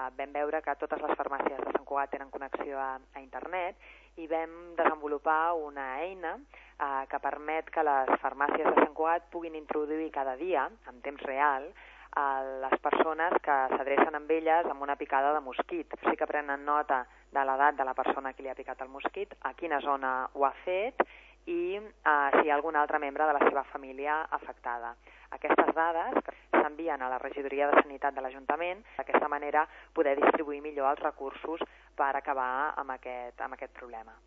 vam veure que totes les farmàcies de Sant Cugat tenen connexió a internet i vam desenvolupar una eina que permet que les farmàcies de Sant Cugat puguin introduir cada dia, en temps real, les persones que s'adrecen amb elles amb una picada de mosquit. Sí que prenen nota de l'edat de la persona que li ha picat el mosquit, a quina zona ho ha fet i si hi ha algun altre membre de la seva família afectada. Aquestes dades s'envien a la Regidoria de Sanitat de l'Ajuntament, d'aquesta manera poder distribuir millor els recursos per acabar amb aquest problema.